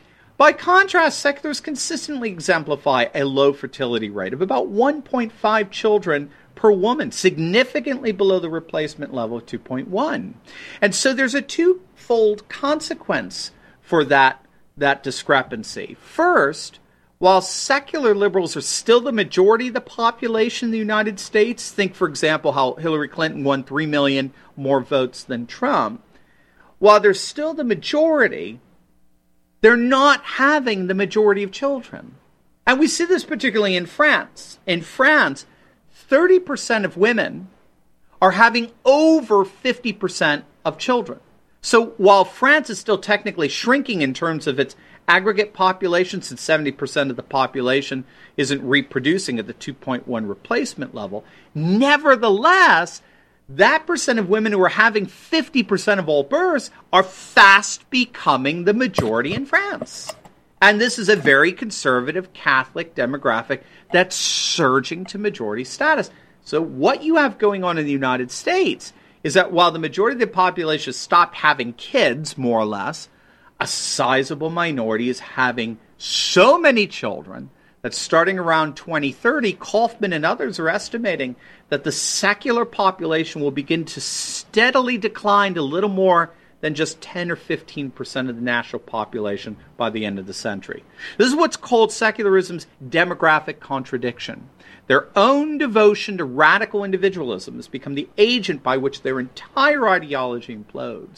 By contrast, secularists consistently exemplify a low fertility rate of about one point five children per woman, significantly below the replacement level of two point one. And so there's a twofold consequence for that, that discrepancy. First, while secular liberals are still the majority of the population in the United States, think, for example, how Hillary Clinton won three million more votes than Trump, while they're still the majority, they're not having the majority of children. And we see this particularly in France. In France, thirty percent of women are having over fifty percent of children. So while France is still technically shrinking in terms of its aggregate population, since seventy percent of the population isn't reproducing at the two point one replacement level, nevertheless, that percent of women who are having fifty percent of all births are fast becoming the majority in France. And this is a very conservative Catholic demographic that's surging to majority status. So what you have going on in the United States is that while the majority of the population has stopped having kids, more or less, a sizable minority is having so many children that starting around twenty thirty, Kaufman and others are estimating that the secular population will begin to steadily decline to little more than just ten or fifteen percent of the national population by the end of the century. This is what's called secularism's demographic contradiction. Their own devotion to radical individualism has become the agent by which their entire ideology implodes.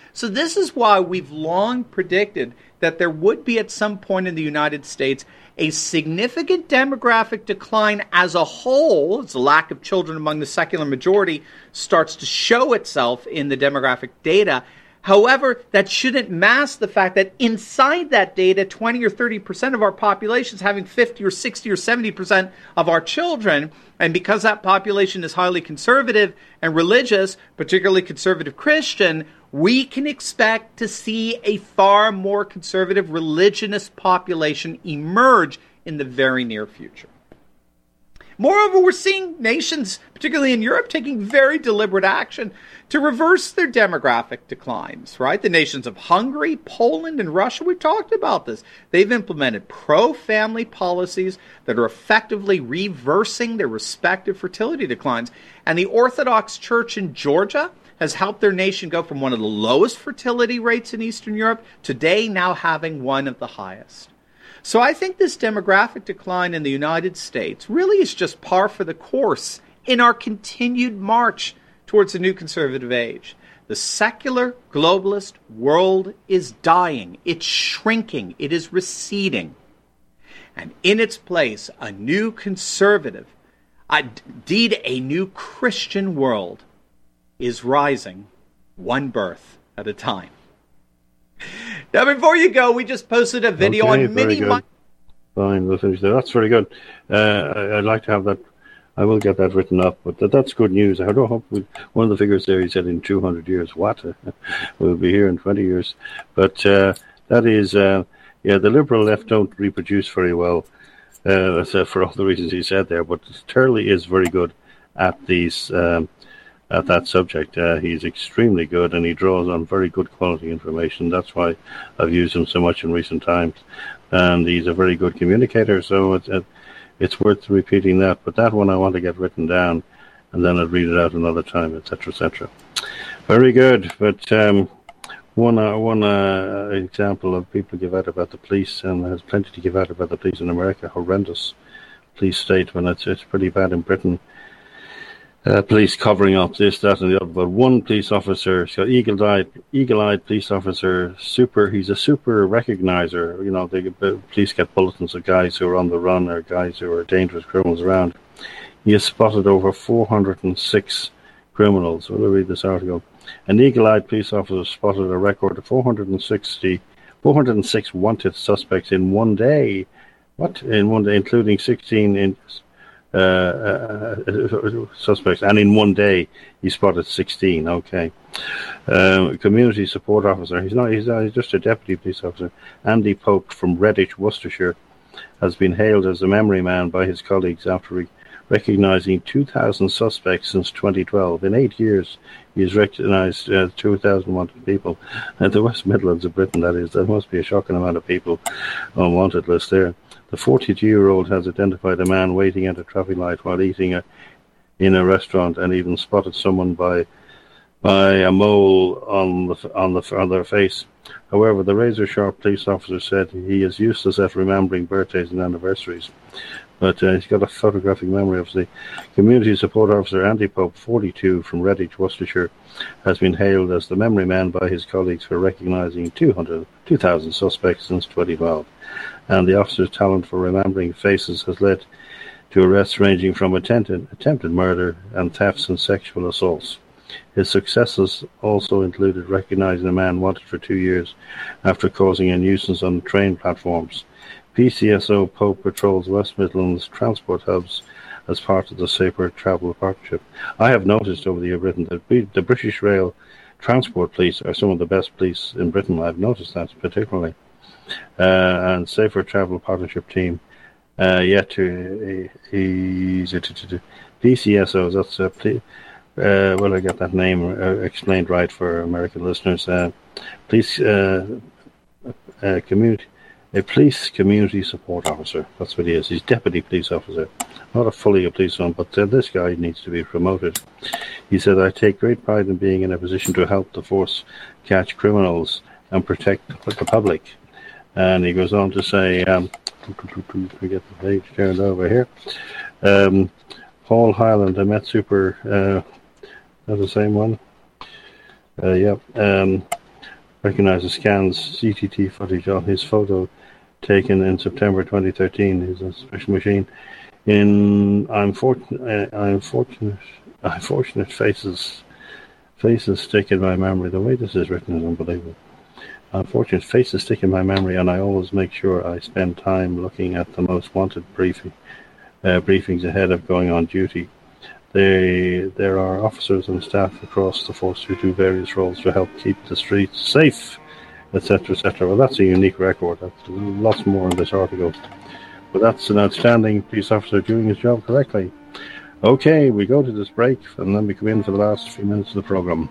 So this is why we've long predicted that there would be at some point in the United States a significant demographic decline as a whole, as the lack of children among the secular majority starts to show itself in the demographic data. However, that shouldn't mask the fact that inside that data, twenty or thirty percent of our population is having fifty or sixty or seventy percent of our children. And because that population is highly conservative and religious, particularly conservative Christian, we can expect to see a far more conservative religionist population emerge in the very near future. Moreover, we're seeing nations, particularly in Europe, taking very deliberate action to reverse their demographic declines, right? The nations of Hungary, Poland, and Russia, we've talked about this. They've implemented pro-family policies that are effectively reversing their respective fertility declines. And the Orthodox Church in Georgia has helped their nation go from one of the lowest fertility rates in Eastern Europe, today now having one of the highest. So I think this demographic decline in the United States really is just par for the course in our continued march towards a new conservative age. The secular globalist world is dying. It's shrinking. It is receding. And in its place, a new conservative, indeed a new Christian world, is rising one birth at a time. Now, before you go, we just posted a video okay, on mini. Good. Fine, we'll finish there. That's very good. Uh, I'd like to have that. I will get that written up, but that, that's good news. I don't hope we, one of the figures there, he said in two hundred years. What? We'll be here in twenty years. But uh, that is, uh, yeah, the liberal left don't reproduce very well, uh, for all the reasons he said there. But Turley is very good at these. Um, At that subject. Uh, he's extremely good, and he draws on very good quality information. That's why I've used him so much in recent times. And he's a very good communicator, so it's, uh, it's worth repeating that. But that one I want to get written down, and then I'll read it out another time, et cetera, et cetera. Very good. But um, one uh, one uh, example of people give out about the police, and there's plenty to give out about the police in America. Horrendous police state, when it's it's pretty bad in Britain. Uh, police covering up this, that, and the other. But one police officer, so eagle-eyed, eagle-eyed police officer, super. He's a super recognizer. You know, the police get bulletins of guys who are on the run or guys who are dangerous criminals around. He has spotted over four hundred six criminals. We'll read this article. An eagle-eyed police officer spotted a record of four hundred sixty, four hundred six wanted suspects in one day. What? In one day, including sixteen in. Uh, uh, suspects, and in one day he spotted sixteen. Okay, um, community support officer. He's not. He's, not, he's just a deputy police officer. Andy Pope from Redditch, Worcestershire, has been hailed as a memory man by his colleagues after re- recognising two thousand suspects since twenty twelve. In eight years, he has recognised uh, two thousand wanted people. And the West Midlands of Britain, that is, that must be a shocking amount of people on wanted list there. The forty-two-year-old has identified a man waiting at a traffic light while eating a, in a restaurant, and even spotted someone by by a mole on the on the on their face. However, the razor-sharp police officer said he is useless at remembering birthdays and anniversaries, but uh, he's got a photographic memory of the community support officer. Andy Pope, forty-two, from Redditch, Worcestershire, has been hailed as the memory man by his colleagues for recognising two hundred, two thousand suspects since twenty twelve. And the officer's talent for remembering faces has led to arrests ranging from attempted, attempted murder and thefts and sexual assaults. His successes also included recognising a man wanted for two years after causing a nuisance on train platforms. P C S O Pope patrols West Midlands transport hubs as part of the Safer Travel Partnership. I have noticed over the year Britain that the British Rail Transport Police are some of the best police in Britain. I've noticed that particularly. Uh, and Safer Travel Partnership team, uh, yet to uh, he's P C S Os. That's uh, uh, well, I got that name uh, explained right for American listeners. Uh, police uh, uh, community, a police community support officer. That's what he is. He's deputy police officer, not a fully a policeman, but uh, this guy needs to be promoted. He said, "I take great pride in being in a position to help the force catch criminals and protect the public." And he goes on to say, um, we get the page turned over here. Um, Paul Highland, a Met Super, uh, that's the same one. Uh, yep. Um, recognizes scans C C T V footage on his photo taken in September twenty thirteen. He's a special machine. In I'm fortunate, I'm fortunate, I'm fortunate faces, faces stick in my memory. The way this is written is unbelievable. Unfortunate faces stick in my memory, and I always make sure I spend time looking at the most wanted briefing, uh, briefings ahead of going on duty. They, there are officers and staff across the force who do various roles to help keep the streets safe, et cetera, et cetera. Well, that's a unique record. That's lots more in this article. But that's an outstanding police officer doing his job correctly. Okay, we go to this break, and then we come in for the last few minutes of the program.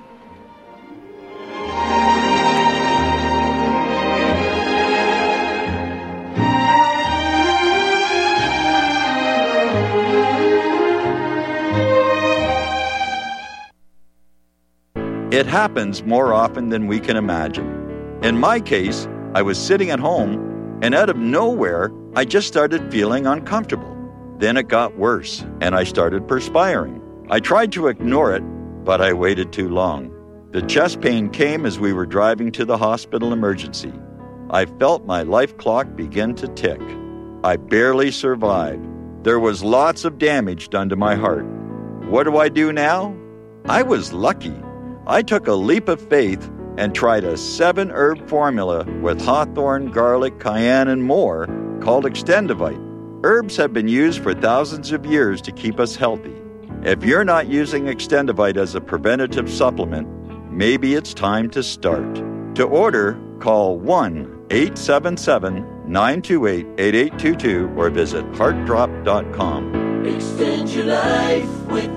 It happens more often than we can imagine. In my case, I was sitting at home, and out of nowhere, I just started feeling uncomfortable. Then it got worse, and I started perspiring. I tried to ignore it, but I waited too long. The chest pain came as we were driving to the hospital emergency. I felt my life clock begin to tick. I barely survived. There was lots of damage done to my heart. What do I do now? I was lucky. I took a leap of faith and tried a seven-herb formula with hawthorn, garlic, cayenne, and more called Extendivite. Herbs have been used for thousands of years to keep us healthy. If you're not using Extendivite as a preventative supplement, maybe it's time to start. To order, call one eight seven seven, nine two eight, eight eight two two or visit heart drop dot com. Extend your life with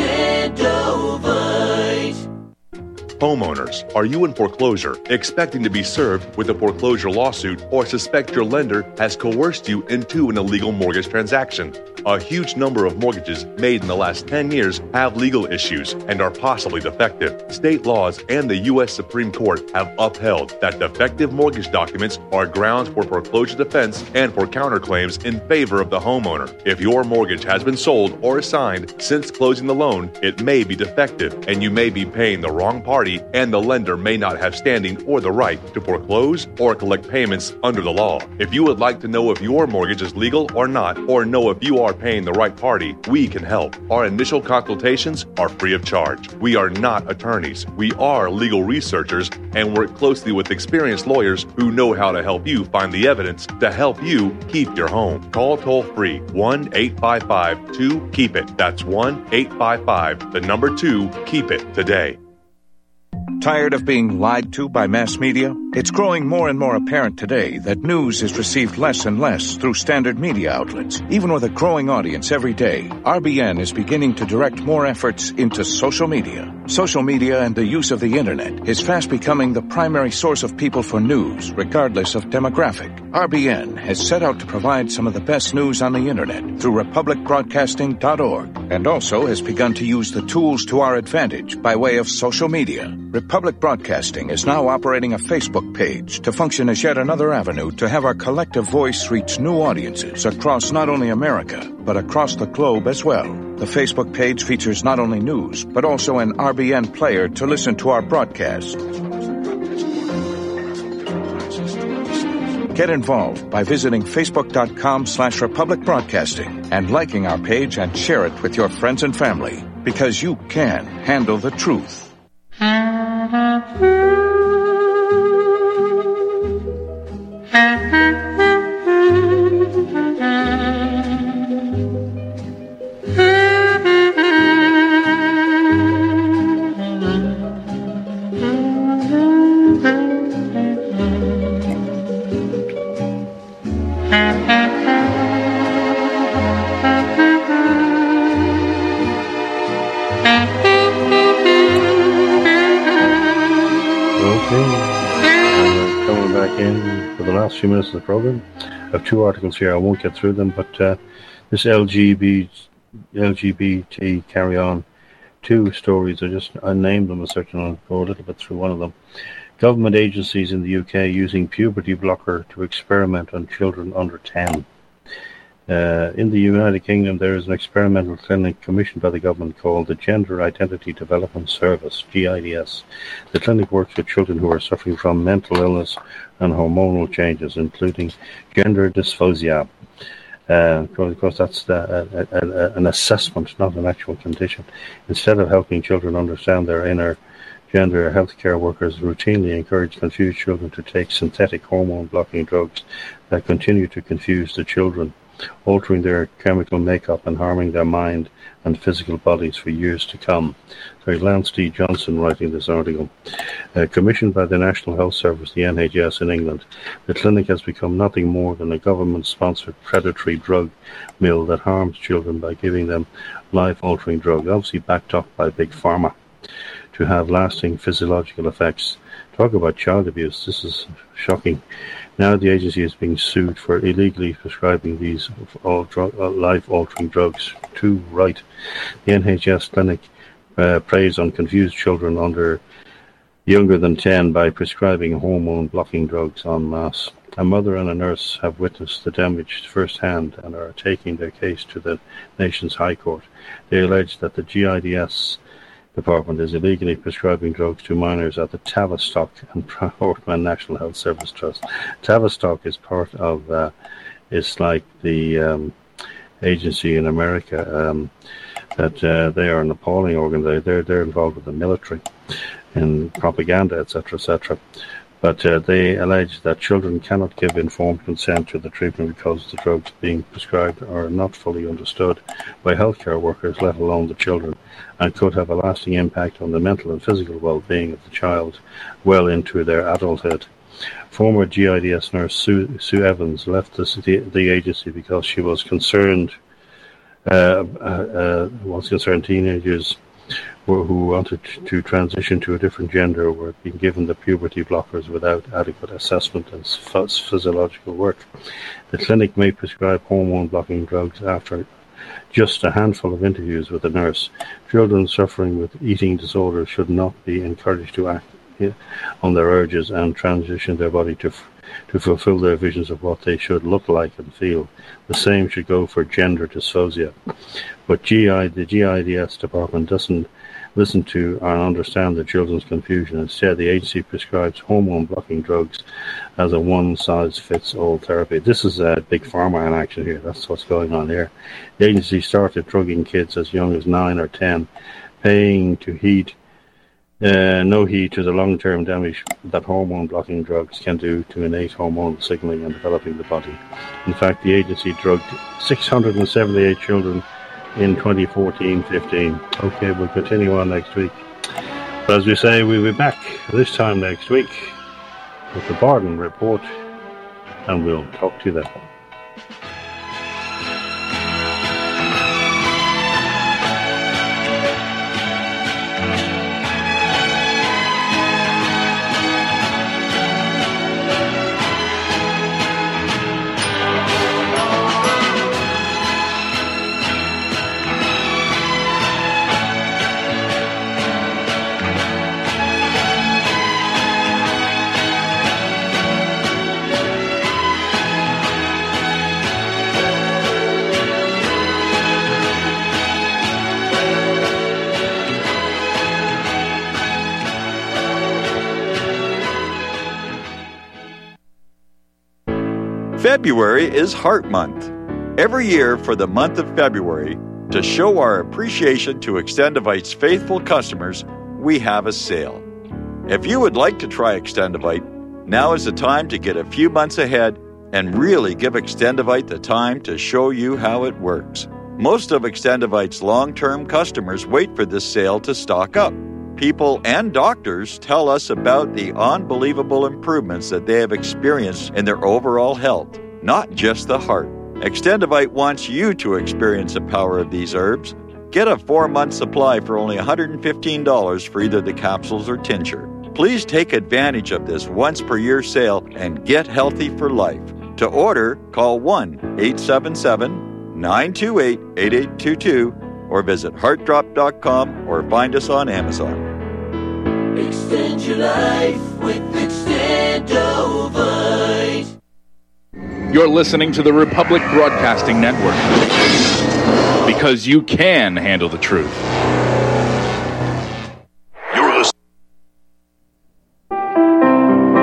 Extendovite. Homeowners, are you in foreclosure, expecting to be served with a foreclosure lawsuit, or suspect your lender has coerced you into an illegal mortgage transaction? A huge number of mortgages made in the last ten years have legal issues and are possibly defective. State laws and the U S Supreme Court have upheld that defective mortgage documents are grounds for foreclosure defense and for counterclaims in favor of the homeowner. If your mortgage has been sold or assigned since closing the loan, it may be defective and you may be paying the wrong party, and the lender may not have standing or the right to foreclose or collect payments under the law. If you would like to know if your mortgage is legal or not, or know if you are paying the right party, we can help. Our initial consultations are free of charge. We are not attorneys. We are legal researchers and work closely with experienced lawyers who know how to help you find the evidence to help you keep your home. Call toll-free one eight five five two keep it. That's one eight five five, the number two, keep it today. Tired of being lied to by mass media? It's growing more and more apparent today that news is received less and less through standard media outlets. Even with a growing audience every day, R B N is beginning to direct more efforts into social media. Social media and the use of the internet is fast becoming the primary source of people for news, regardless of demographic. R B N has set out to provide some of the best news on the internet through republic broadcasting dot org, and also has begun to use the tools to our advantage by way of social media. Republic Broadcasting is now operating a Facebook page to function as yet another avenue to have our collective voice reach new audiences across not only America, but across the globe as well. The Facebook page features not only news, but also an R B N player to listen to our broadcasts. Get involved by visiting facebook.com slash Republic Broadcasting and liking our page and share it with your friends and family, because you can handle the truth. Few minutes of the program. I have two articles here. I won't get through them, but uh, this L G B T carry on two stories. I just I named them as such, and I'll go a little bit through one of them. Government agencies in the U K using puberty blocker to experiment on children under ten. Uh, in the United Kingdom, there is an experimental clinic commissioned by the government called the Gender Identity Development Service, G I D S. The clinic works with children who are suffering from mental illness and hormonal changes, including gender dysphoria. Uh, of course, that's the, uh, uh, uh, an assessment, not an actual condition. Instead of helping children understand their inner gender, healthcare workers routinely encourage confused children to take synthetic hormone-blocking drugs that continue to confuse the children, altering their chemical makeup and harming their mind and physical bodies for years to come. So Lance D. Johnson writing this article. Uh, commissioned by the National Health Service, the N H S in England, the clinic has become nothing more than a government-sponsored predatory drug mill that harms children by giving them life-altering drugs, obviously backed up by Big Pharma, to have lasting physiological effects. Talk about child abuse. This is shocking. Now the agency is being sued for illegally prescribing these all drug, uh, life-altering drugs. Too right. The N H S clinic uh, preys on confused children under younger than ten by prescribing hormone-blocking drugs en masse. A mother and a nurse have witnessed the damage firsthand and are taking their case to the nation's High Court. They allege that the G I D S Department is illegally prescribing drugs to minors at the Tavistock and Portman National Health Service Trust. Tavistock is part of, uh, it's like the um, agency in America um, that uh, they are an appalling organization. They're, they're involved with the military and propaganda, et cetera, et cetera. But uh, they allege that children cannot give informed consent to the treatment because the drugs being prescribed are not fully understood by healthcare workers, let alone the children, and could have a lasting impact on the mental and physical well-being of the child well into their adulthood. Former G I D S nurse Sue, Sue Evans left the, the agency because she was concerned, uh, uh, uh, was concerned teenagers who wanted to transition to a different gender were being given the puberty blockers without adequate assessment and physiological work. The clinic may prescribe hormone-blocking drugs after just a handful of interviews with a nurse. Children suffering with eating disorders should not be encouraged to act on their urges and transition their body to to fulfill their visions of what they should look like and feel. The same should go for gender dysphoria. But G I, the G I D S department doesn't listen to and understand the children's confusion. Instead, the agency prescribes hormone-blocking drugs as a one-size-fits-all therapy. This is a big pharma in action here. That's what's going on here. The agency started drugging kids as young as nine or ten, paying to heed Uh, no heed to the long-term damage that hormone-blocking drugs can do to innate hormonal signaling and developing the body. In fact, the agency drugged six hundred seventy-eight children in twenty fourteen fifteen. Okay, we'll continue on next week. But as we say, we'll be back this time next week with the Bardon Report, and we'll talk to you then. February is Heart Month. Every year for the month of February, to show our appreciation to Extendivite's faithful customers, we have a sale. If you would like to try Extendivite, now is the time to get a few months ahead and really give Extendivite the time to show you how it works. Most of Extendivite's long-term customers wait for this sale to stock up. People and doctors tell us about the unbelievable improvements that they have experienced in their overall health, not just the heart. Extendivite wants you to experience the power of these herbs. Get a four-month supply for only one hundred fifteen dollars for either the capsules or tincture. Please take advantage of this once-per-year sale and get healthy for life. To order, call one eight seven seven, nine two eight, eight eight two two or visit heart drop dot com or find us on Amazon. Extend your life with Extendovite. You're listening to the Republic Broadcasting Network. Because you can handle the truth.